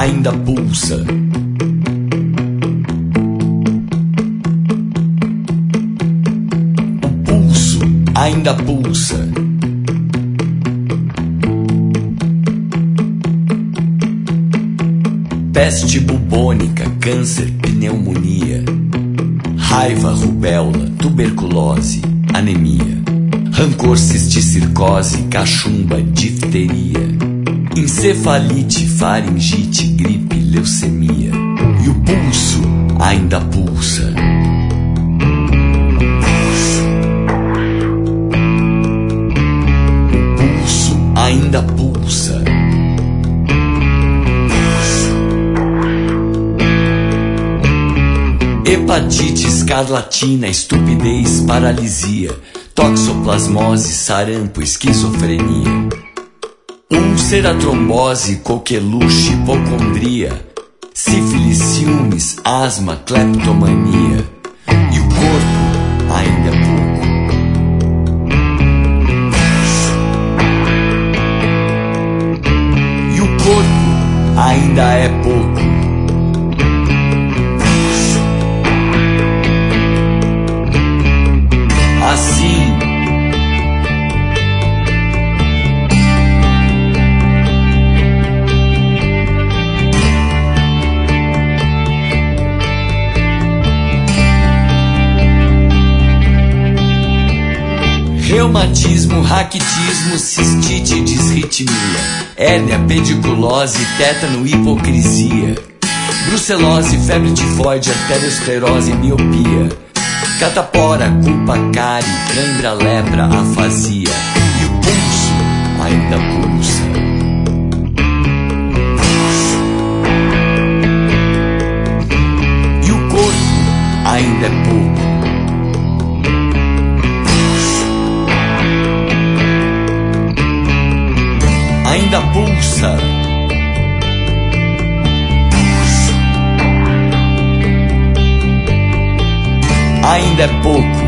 ainda pulsa. O pulso ainda pulsa. Peste bubônica, câncer, pneumonia, raiva, rubéola, tuberculose, anemia, rancor, cisticircose, cachumba, difteria, encefalite, faringite, gripe, leucemia. E o pulso ainda pulsa. O pulso ainda pulsa. Hepatite, escarlatina, estupidez, paralisia, toxoplasmose, sarampo, esquizofrenia, úlcera, trombose, coqueluche, hipocondria, sífilis, ciúmes, asma, cleptomania. E o corpo ainda é pouco. E o corpo ainda é pouco. Assim, reumatismo, raquitismo, cistite, disritmia, hérnia, pediculose, tétano, hipocrisia, brucelose, febre tifoide, arteriosclerose, miopia, catapora, culpa, cárie, cãibra, lepra, afasia. E o pulso ainda pulsa. E o corpo ainda é pouco. Ainda pulsa. Ainda é pouco.